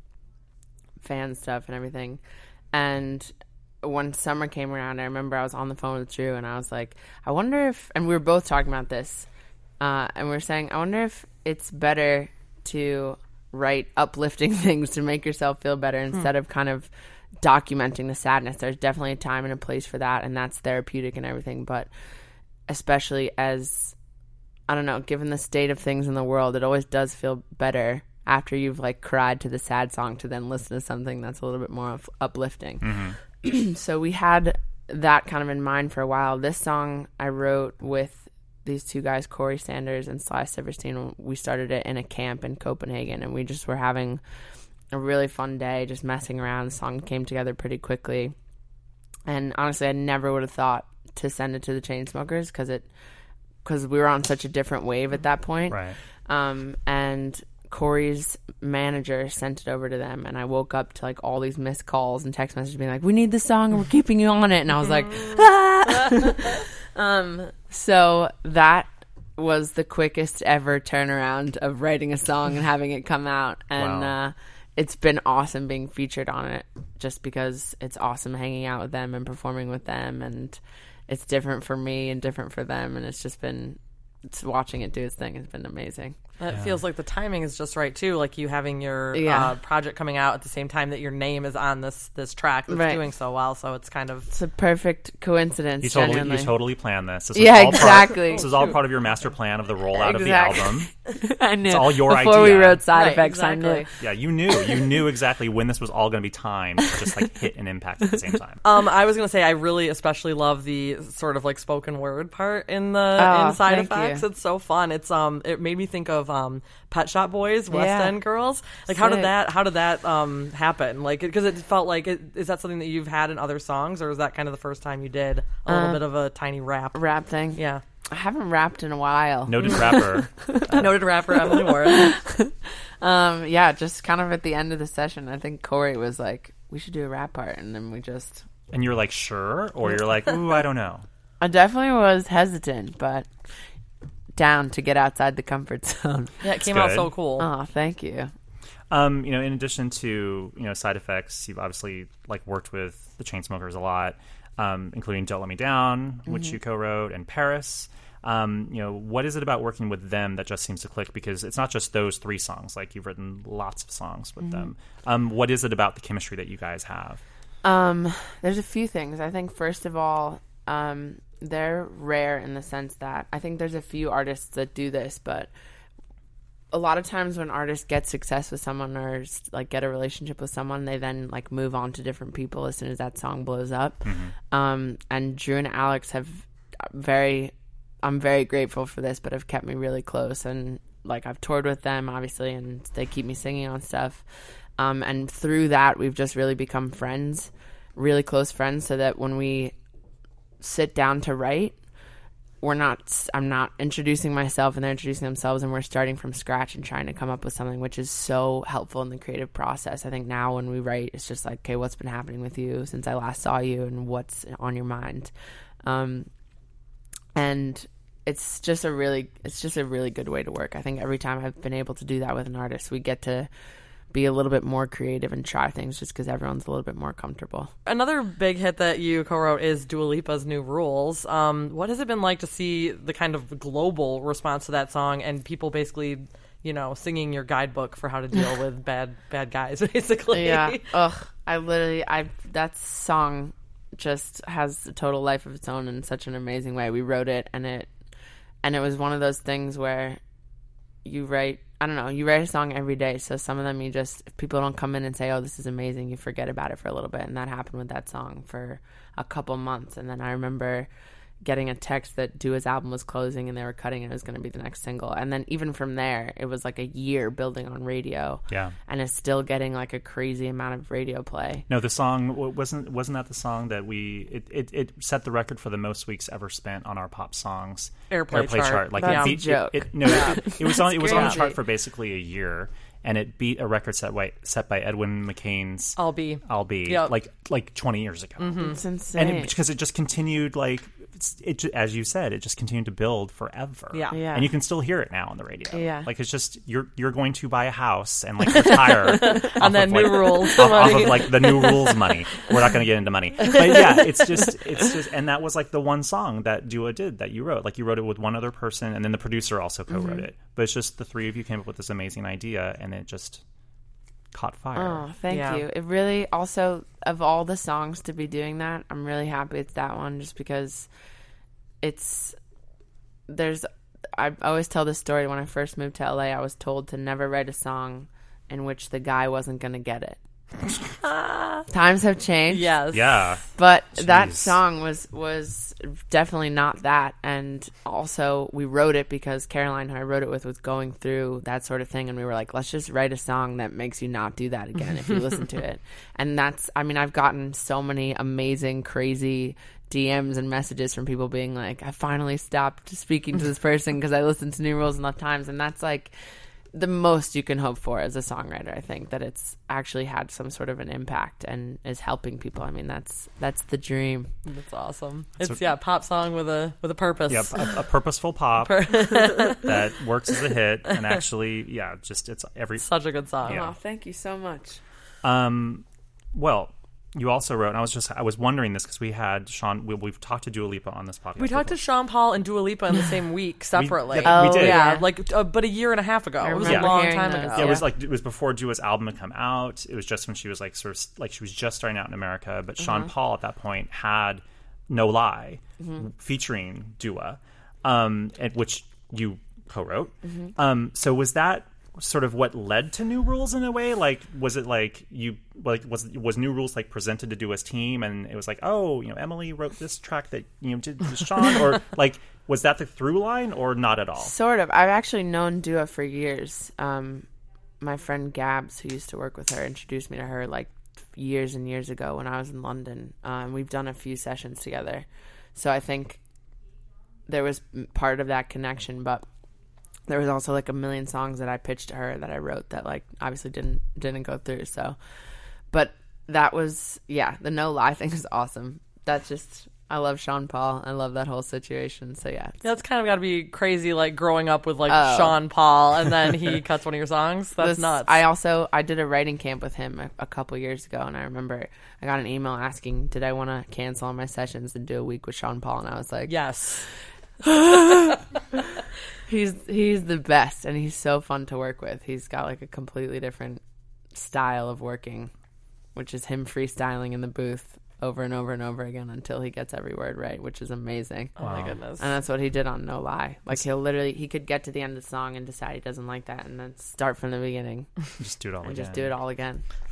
fan stuff and everything. And when summer came around, I remember I was on the phone with Drew, and I was like, I wonder if, and we were both talking about this, uh, and we were saying, I wonder if it's better to write uplifting things to make yourself feel better instead of kind of documenting the sadness. There's definitely a time and a place for that, and that's therapeutic and everything, but especially as, I don't know, given the state of things in the world, it always does feel better after you've like cried to the sad song to then listen to something that's a little bit more up- uplifting. Mm-hmm. So we had that kind of in mind for a while. This song I wrote with these two guys, Corey Sanders and Sly Silverstein. We started it in a camp in Copenhagen, and we just were having a really fun day, just messing around. The song came together pretty quickly. And honestly, I never would have thought to send it to the Chainsmokers because it, because we were on such a different wave at that point. Right. Um, and Corey's manager sent it over to them, and I woke up to like all these missed calls and text messages being like, we need this song and we're keeping you on it. And I was like, ah! um, so that was the quickest ever turnaround of writing a song and having it come out. And Wow. uh, it's been awesome being featured on it just because it's awesome hanging out with them and performing with them. And it's different for me and different for them. And it's just been, it's watching it do its thing has been amazing. It feels like the timing is just right too, like you having your Yeah. uh, project coming out at the same time that your name is on this this track that's Right. doing so well. So it's kind of It's a perfect coincidence. You totally, genuinely. you totally planned this. this was Yeah, all part- exactly. this is all part of your master plan of the rollout Exactly. of the album. I knew. It's all your Before we idea. wrote Side Right, Effects, exactly. I knew. Yeah, you knew. You knew exactly when this was all going to be timed to just like hit and impact at the same time. Um, I was gonna say I really especially love the sort of like spoken word part in the Oh, in Side thank Effects. you. It's so fun. It's um, it made me think of um, Pet Shop Boys, West Yeah. End Girls. Like, how Sick. did that how did that um happen? Like, because it felt like it, is that something that you've had in other songs, or is that kind of the first time you did a little Uh, bit of a tiny rap? Rap thing. Yeah, I haven't rapped in a while. Noted rapper. noted rapper Emily Warren. Um, yeah, just kind of at the end of the session, I think Corey was like, we should do a rap part. And then we just, And you're like, sure? Or you're like, ooh, I don't know. I definitely was hesitant, but down to get outside the comfort zone. Yeah, it came out good. so cool. Oh, thank you. Um, you know, in addition to, you know, Side Effects, you've obviously like worked with the Chainsmokers a lot, um, including Don't Let Me Down, which you co-wrote, and Paris. Um, you know, what is it about working with them that just seems to click? Because it's not just those three songs. Like, you've written lots of songs with them. Um, what is it about the chemistry that you guys have? Um, there's a few things. I think first of all, um, they're rare in the sense that I think there's a few artists that do this, but a lot of times when artists get success with someone or like get a relationship with someone, they then like move on to different people as soon as that song blows up. Um, and Drew and Alex have very I'm very grateful for this, but have kept me really close. And like I've toured with them, obviously, and they keep me singing on stuff. Um, and through that, we've just really become friends, really close friends, so that when we sit down to write, we're not, I'm not introducing myself and they're introducing themselves, and we're starting from scratch and trying to come up with something, which is so helpful in the creative process. I think now when we write, it's just like, okay, what's been happening with you since I last saw you and what's on your mind? Um, and it's just a really, it's just a really good way to work. I think every time I've been able to do that with an artist, we get to be a little bit more creative and try things just because everyone's a little bit more comfortable. Another big hit that you co-wrote is Dua Lipa's New Rules. Um, what has it been like to see the kind of global response to that song and people basically, you know, singing your guidebook for how to deal with bad bad guys, basically? Yeah. Ugh. I literally, I that song just has a total life of its own in such an amazing way. We wrote it, and it and it was one of those things where you write, I don't know, you write a song every day, so some of them you just, if people don't come in and say, oh, this is amazing, you forget about it for a little bit, and that happened with that song for a couple months. And then I remember getting a text that Dua's album was closing and they were cutting it, it was going to be the next single. And then even from there, it was like a year building on radio. Yeah. And it's still getting like a crazy amount of radio play. No, the song wasn't wasn't that the song that we it, it, it set the record for the most weeks ever spent on our pop songs Airplay chart. Like That's it a beat, joke. It, it, no, it, it was on it was on the crazy. chart for basically a year, and it beat a record set by set by Edwin McCain's I'll Be. I'll Be Yep. like like twenty years ago. Mm-hmm. It's insane. And it, because it just continued, like it's, it ju- as you said, it just continued to build forever. Yeah. Yeah. And you can still hear it now on the radio. Yeah. Like it's just you're you're going to buy a house and like retire off And then of, New like, Rules off, off money. of like the New Rules money. We're not going to get into money, but yeah, it's just it's just and that was like the one song that Dua did that you wrote. Like you wrote it with one other person, and then the producer also co-wrote Mm-hmm. it. But it's just the three of you came up with this amazing idea, and it just caught fire. Oh, thank Yeah. you. It really also, of all the songs to be doing that, I'm really happy it's that one, just because it's, there's, I always tell this story. When I first moved to L A, I was told to never write a song in which the guy wasn't going to get it. Times have changed. Yes. Yeah. But that Jeez. song was was definitely not that. And also, we wrote it because Caroline, who I wrote it with, was going through that sort of thing. And we were like, let's just write a song that makes you not do that again if you listen to it. And that's, I mean, I've gotten so many amazing, crazy D Ms and messages from people being like, I finally stopped speaking to this person because I listened to New Rules enough times. And that's like the most you can hope for as a songwriter. I think that it's actually had some sort of an impact and is helping people. I mean, that's that's the dream. That's awesome. It's, yeah, pop song with a with a purpose. Yep, a, a purposeful pop that works as a hit, and actually, yeah, just it's every. Such a good song. Yeah. Oh, thank you so much. Um, well, you also wrote, and I was just I was wondering this because we had Sean. We, we've talked to Dua Lipa on this podcast. We talked to Sean Paul and Dua Lipa in the same week separately. yeah, we Oh, did. Yeah, yeah. like uh, but a year and a half ago. I It was a remember long hearing time those. ago. Yeah, it was like it was before Dua's album had come out. It was just when she was like sort of like she was just starting out in America. But Sean Paul at that point had No Lie featuring Dua, um, and which you co-wrote. Um, so was that sort of what led to New Rules in a way? Like, was it like you like was was New Rules like presented to Dua's team, and it was like, oh, you know, Emily wrote this track that you know did with Sean, or like was that the through line, or not at all? Sort of. I've actually known Dua for years. Um, my friend Gabs, who used to work with her, introduced me to her like years and years ago when I was in London. Um, we've done a few sessions together. So I think there was part of that connection, but there was also like a million songs that I pitched to her that I wrote that like obviously didn't didn't go through. So, but that was, yeah, the No Lie thing is awesome. That's just, I love Sean Paul. I love that whole situation. So yeah, That's kind of got to be crazy, like growing up with like Oh. Sean Paul, and then he cuts one of your songs. That's This- nuts. I also I did a writing camp with him a, a couple years ago, and I remember I got an email asking, did I want to cancel all my sessions and do a week with Sean Paul? And I was like, yes. he's he's the best, and he's so fun to work with. He's got like a completely different style of working, which is him freestyling in the booth over and over and over again until he gets every word right, which is amazing. Oh my goodness. And that's what he did on No Lie. Like he'll literally he could get to the end of the song and decide he doesn't like that, and then start from the beginning Just do it all and again. just do it all again.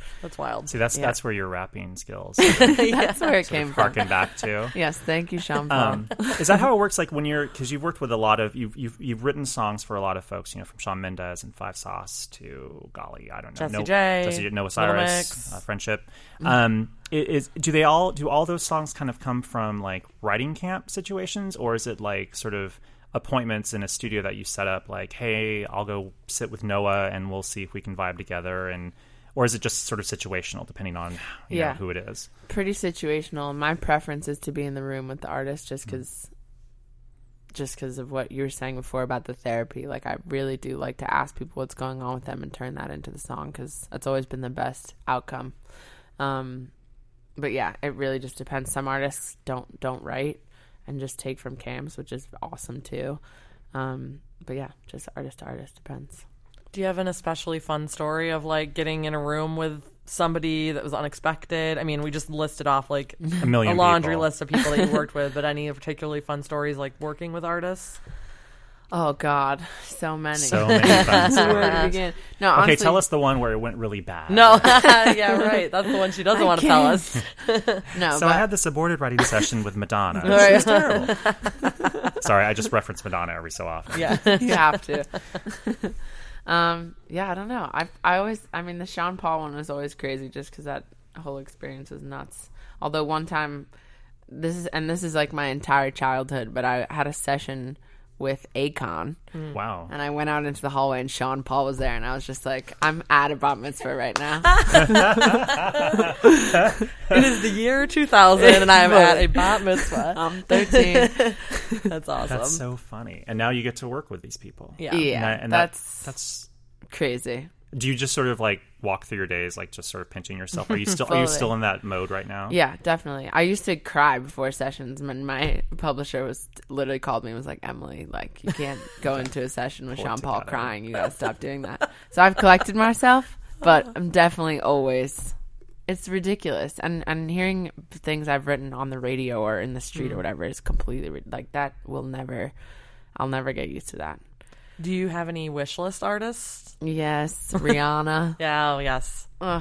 That's wild. See, that's Yeah. that's where your rapping skills That's where it came from. harken back to. Yes, thank you, Sean Paul. Um, is that how it works? Like when you're, because you've worked with a lot of, you've, you've you've written songs for a lot of folks, you know, from Shawn Mendes and Five Sauce to golly, I don't know, Jessie no, J, Jessie, Noah Little Cyrus, Mix. uh, Friendship. Um, i- is do they all do all those songs kind of come from like writing camp situations, or is it like sort of appointments in a studio that you set up? Like, hey, I'll go sit with Noah and we'll see if we can vibe together, and or is it just sort of situational depending on you Yeah. know, who it is? Pretty situational. My preference is to be in the room with the artist just because just because of what you were saying before about the therapy. Like, I really do like to ask people what's going on with them and turn that into the song, because that's always been the best outcome. Um, but yeah, it really just depends. Some artists don't don't write and just take from camps, which is awesome too. Um, but yeah, just artist to artist, depends. Do you have an especially fun story of like getting in a room with somebody that was unexpected? I mean, we just listed off like A million a laundry people. list of people that you worked with, but any particularly fun stories like working with artists? Oh God, so many. So many fun Where to stories. begin? No, Okay, honestly, tell us the one where it went really bad. No, yeah, right. That's the one she doesn't I want to tell can't. us. No, So but I had this aborted writing session with Madonna. Right. She was terrible. Sorry, I just reference Madonna every so often. Yeah. you have to. um, yeah, I don't know. I I always, I mean, the Sean Paul one was always crazy just because that whole experience was nuts. Although one time, this is and this is like my entire childhood, but I had a session with Akon, Wow. and I went out into the hallway, and Sean Paul was there, and I was just like, I'm at a bat mitzvah right now. It is the year two thousand, and I am at a bat mitzvah. I'm thirteen. That's awesome. That's so funny. And now you get to work with these people. yeah. Yeah, And, that, and that- that's that's. crazy. Do you just sort of like walk through your days, like just sort of pinching yourself? Are you still are you Fully. still in that mode right now? Yeah, definitely. I used to cry before sessions. When my publisher was literally called me and was like, Emily, like, you can't go into a session with Pull it Sean Paul together. crying. You gotta stop doing that. So I've collected myself, but I'm definitely always. It's ridiculous, and and hearing things I've written on the radio or in the street or whatever is completely ri- like that. Will never. I'll never get used to that. Do you have any wish list artists? Yes, Rihanna. Yeah, oh, yes. Ugh.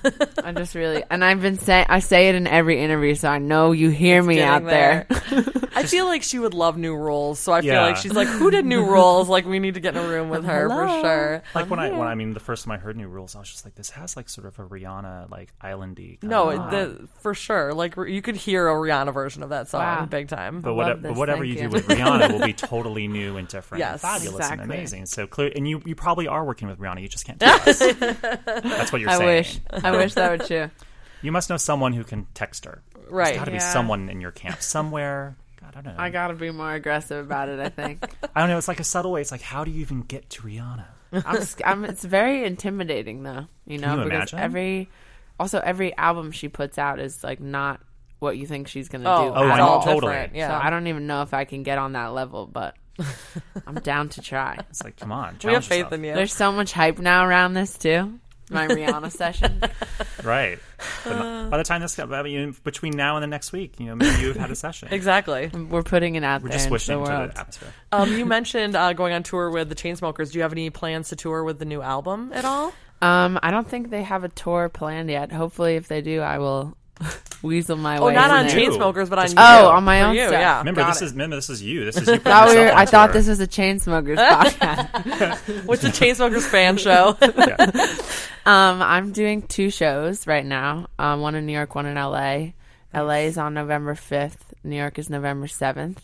I just really, and I've been saying, I say it in every interview, so I know you hear me Getting out there. I feel like she would love New Rules, so I feel Yeah. like she's like, who did New Rules? Like, we need to get in a room with her for Hello. sure. Like when I when I mean the first time I heard New Rules, I was just like, this has like sort of a Rihanna like islandy. Kind No, of it, vibe. the, for sure. Like, you could hear a Rihanna version of that song Wow. big time. But, love what, but this, whatever thank you, you. do with Rihanna will be totally new and different, Yes, and fabulous and exactly. amazing. So clear, and you you probably are working with Rihanna. You just can't tell us. That's what you're I saying. wish, I wish that were true. You must know someone who can text her. Right. There's got to be Yeah. someone in your camp somewhere. God, I don't know. I gotta be more aggressive about it. I think I don't know. It's like a subtle way. It's like, how do you even get to Rihanna? I'm, sc- I'm. It's very intimidating, though. You know, you because imagine? every, also every album she puts out is like not what you think she's gonna Oh, do. Oh, at I know, all. totally. different, So Yeah. I don't even know if I can get on that level, but I'm down to try. It's like, come on, we have challenge faith yourself. in you. There's so much hype now around this too. My Rihanna session. Right. But by the time this, I mean, between now and the next week, you know, maybe you've had a session. Exactly. We're putting it out We're there just into wishing the into world. the atmosphere. Um, you mentioned uh, going on tour with the Chainsmokers. Do you have any plans to tour with the new album at all? Um, I don't think they have a tour planned yet. Hopefully, if they do, I will weasel my Oh, way. not in on there. You. Chainsmokers, but on Just you. for you. Oh, on my For own you, stuff. yeah. Remember, Got this it. is remember this is you. This is you. putting Thought we were, yourself on I thought tour. this was a Chainsmokers podcast. What's the Chainsmokers fan show? Yeah. Um, I'm doing two shows right now. Um, one in New York, one in L A. L A is on November fifth. New York is November seventh.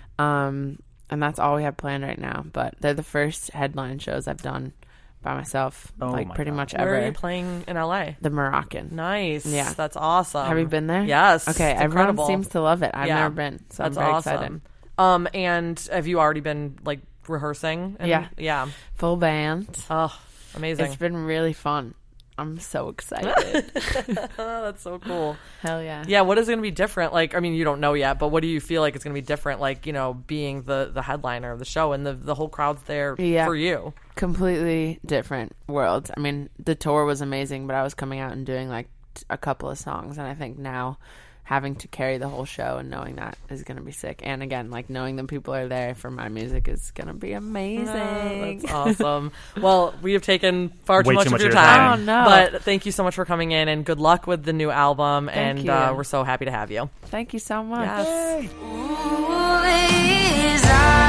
Um, and that's all we have planned right now. But they're the first headline shows I've done by myself, Oh like my pretty God. much Where ever. are you playing in L A? The Moroccan. Nice. Yeah. That's awesome. Have you been there? Yes. Okay, It's everyone incredible. seems to love it. I've Yeah. never been, so That's I'm very awesome. excited. Um, and have you already been like rehearsing? And- Yeah. Yeah. Full band. Oh, amazing. It's been really fun. I'm so excited. Oh, that's so cool. Hell yeah. Yeah, what is going to be different? Like, I mean, you don't know yet, but what do you feel like it's going to be different? Like, you know, being the the headliner of the show and the the whole crowd's there Yeah. for you. Completely different worlds. I mean, the tour was amazing, but I was coming out and doing like t- a couple of songs, and I think now having to carry the whole show and knowing that is going to be sick. And again, like knowing that people are there for my music is going to be amazing. Oh, that's awesome. Well, we have taken far too Way much too of much your of your time. time. Oh, no. But thank you so much for coming in, and good luck with the new album. Thank and you. Uh, we're so happy to have you. Thank you so much. Yes. Ooh, is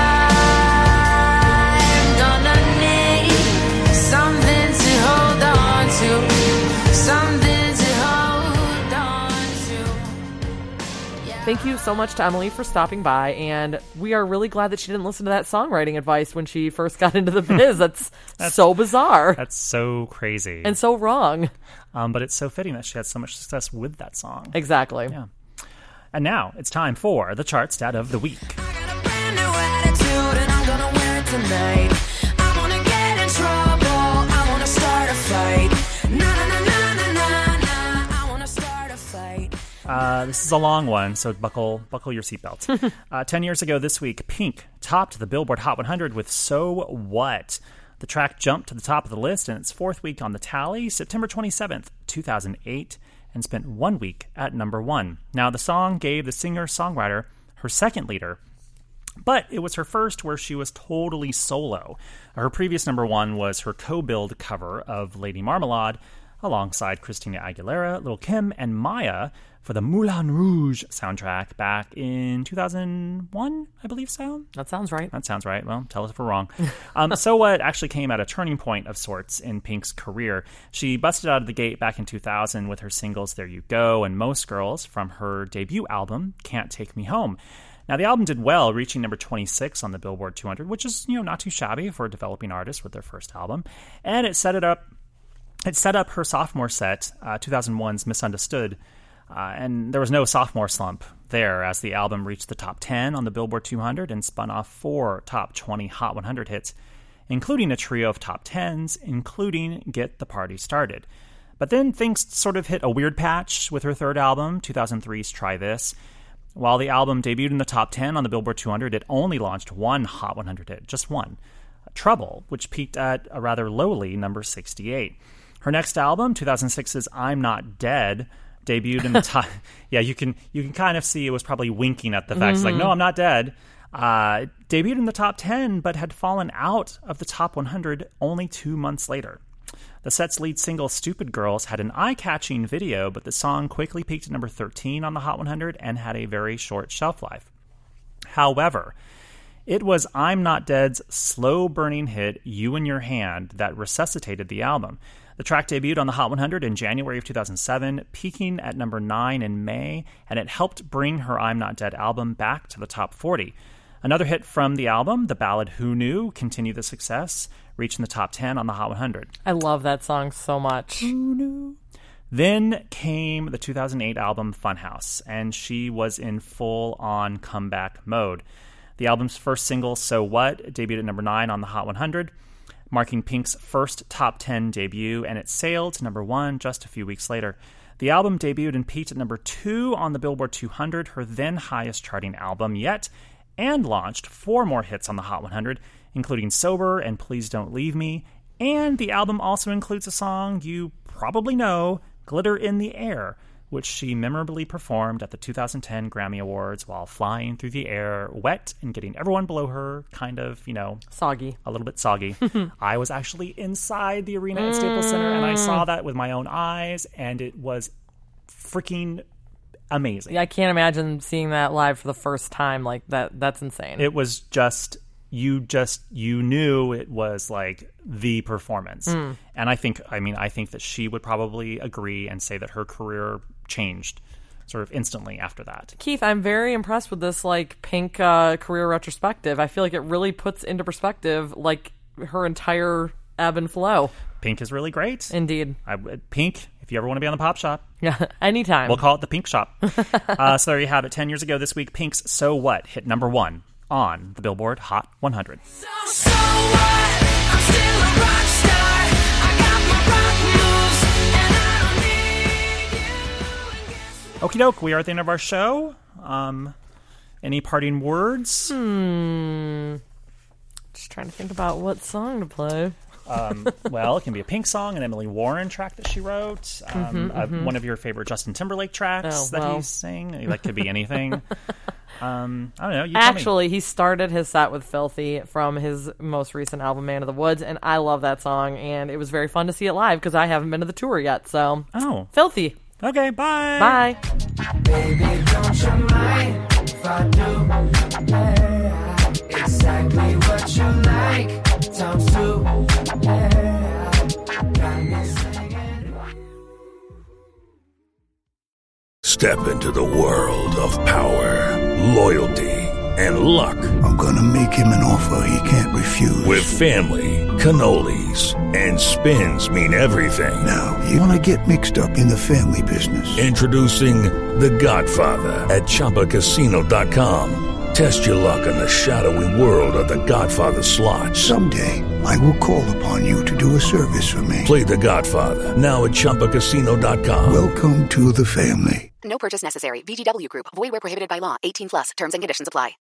I'm gonna need something to hold on to, something to hold on to. Yeah. Thank you so much to Emily for stopping by, and we are really glad that she didn't listen to that songwriting advice when she first got into the biz. That's, so bizarre That's so crazy. and so wrong. um, but it's so fitting that she had so much success with that song. Exactly. Yeah. And now it's time for the chart stat of the week. I got a brand new attitude and I'm gonna wear it tonight. I wanna get in trouble, I wanna start a fight. Na na na na na na na, I wanna start a fight. Uh, this is a long one, so buckle buckle your seatbelt. uh, Ten years ago this week, Pink topped the Billboard Hot one hundred with So What. The track jumped to the top of the list in its fourth week on the tally, September twenty-seventh, two thousand eight, and spent one week at number one. Now, the song gave the singer-songwriter her second leader, but it was her first where she was totally solo. Her previous number one was her co-billed cover of Lady Marmalade alongside Christina Aguilera, Lil' Kim, and Maya for the Moulin Rouge soundtrack back in two thousand one, I believe so. That sounds right. That sounds right. Well, tell us if we're wrong. Um, So What actually came at a turning point of sorts in Pink's career. She busted out of the gate back in two thousand with her singles There You Go and Most Girls from her debut album, Can't Take Me Home. Now, the album did well, reaching number twenty-six on the Billboard two hundred, which is, you know, not too shabby for a developing artist with their first album. And it set it up, it set up her sophomore set, uh, two thousand one's Misunderstood. Uh, and there was no sophomore slump there as the album reached the top ten on the Billboard two hundred and spun off four top twenty Hot one hundred hits, including a trio of top tens, including Get the Party Started. But then things sort of hit a weird patch with her third album, two thousand three's Try This. While the album debuted in the top ten on the Billboard two hundred, it only launched one Hot one hundred hit, just one, Trouble, which peaked at a rather lowly number sixty-eight. Her next album, two thousand six's I'm Not Dead, debuted in the top. Yeah, you can you can kind of see it was probably winking at the fact. It's like, no, I'm not dead. Uh, debuted in the top ten, but had fallen out of the top one hundred only two months later. The set's lead single, Stupid Girls, had an eye-catching video, but the song quickly peaked at number thirteen on the Hot one hundred and had a very short shelf life. However, it was I'm Not Dead's slow-burning hit, You in Your Hand, that resuscitated the album. The track debuted on the Hot one hundred in January of two thousand seven, peaking at number nine in May, and it helped bring her I'm Not Dead album back to the top forty. Another hit from the album, the ballad Who Knew, continued the success, reaching the top ten on the Hot one hundred. I love that song so much. Who knew? Then came the two thousand eight album Funhouse, and she was in full-on comeback mode. The album's first single, So What, debuted at number nine on the Hot one hundred, marking Pink's first top ten debut, and it sailed to number one just a few weeks later. The album debuted and peaked at number two on the Billboard two hundred, her then highest charting album yet, and launched four more hits on the Hot one hundred, including Sober and Please Don't Leave Me, and the album also includes a song you probably know, Glitter in the Air, which she memorably performed at the two thousand ten Grammy Awards while flying through the air, wet and getting everyone below her kind of, you know, Soggy. a little bit soggy. I was actually inside the arena at Staples Center, and I saw that with my own eyes, and it was freaking amazing. Yeah, I can't imagine seeing that live for the first time. Like that. That's insane. It was just, you just, you knew it was like the performance. Mm. And I think, I mean, I think that she would probably agree and say that her career changed sort of instantly after that. Keith, I'm very impressed with this like Pink uh, career retrospective. I feel like it really puts into perspective like her entire ebb and flow. Pink is really great. Indeed. I, Pink, if you ever want to be on the Pop Shop. Yeah, anytime. We'll call it the Pink Shop. uh, so there you have it. Ten years ago this week, Pink's So What hit number one on the Billboard Hot one hundred. So, so what? I'm still a rock star. I got my rock moves, and I don't need you. And guess what? Okie doke, we are at the end of our show. Um, any parting words? Hmm. Just trying to think about what song to play. Um, well, it can be a Pink song, an Emily Warren track that she wrote, um, Mhm, uh, mhm. one of your favorite Justin Timberlake tracks Oh, that well. he sang. That could be anything. um, I don't know. You tell me. Actually, he started his set with Filthy from his most recent album, Man of the Woods, and I love that song, and it was very fun to see it live because I haven't been to the tour yet, so. Oh. Filthy. Okay, bye. Bye. Baby, don't you mind if I do? Yeah, exactly what you like. Times two. Yeah, got me singing. Step into the world of power, loyalty, and luck. I'm gonna make him an offer he can't refuse. With family, cannolis, and spins mean everything. Now, you wanna get mixed up in the family business. Introducing The Godfather at Chumba Casino dot com. Test your luck in the shadowy world of The Godfather slot. Someday, I will call upon you to do a service for me. Play The Godfather now at Chumba Casino dot com. Welcome to the family. No purchase necessary. V G W Group. Void where prohibited by law. eighteen plus. Terms and conditions apply.